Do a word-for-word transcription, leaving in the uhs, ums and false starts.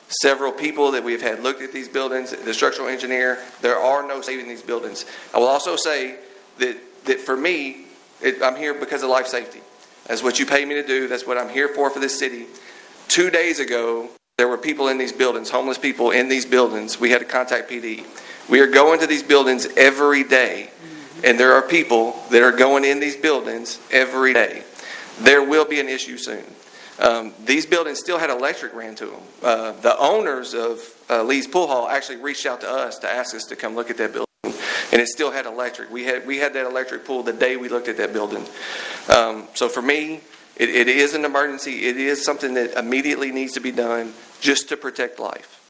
several people that we've had looked at these buildings, the structural engineer. There are no saving these buildings. I will also say that, that for me, it, I'm here because of life safety. That's what you pay me to do. That's what I'm here for for this city. Two days ago, there were people in these buildings, homeless people in these buildings. We had to contact P D. We are going to these buildings every day, and there are people that are going in these buildings every day. There will be an issue soon. Um, these buildings still had electric ran to them. Uh, the owners of uh, Lee's Pool Hall actually reached out to us to ask us to come look at that building, and it still had electric. We had we had that electric pool the day we looked at that building. Um, so for me, it, it is an emergency. It is something that immediately needs to be done just to protect life.